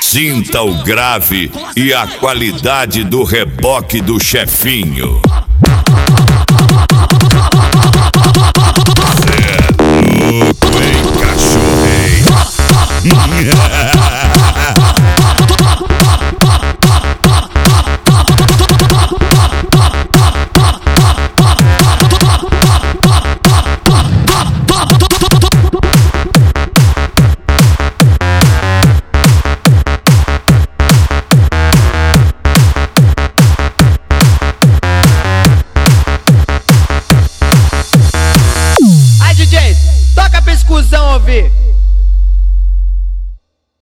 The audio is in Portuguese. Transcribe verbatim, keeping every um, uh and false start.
Sinta o grave e a qualidade do reboque do chefinho. Cê é louco, hein, cachorrei? Toca pra exclusão ouvir.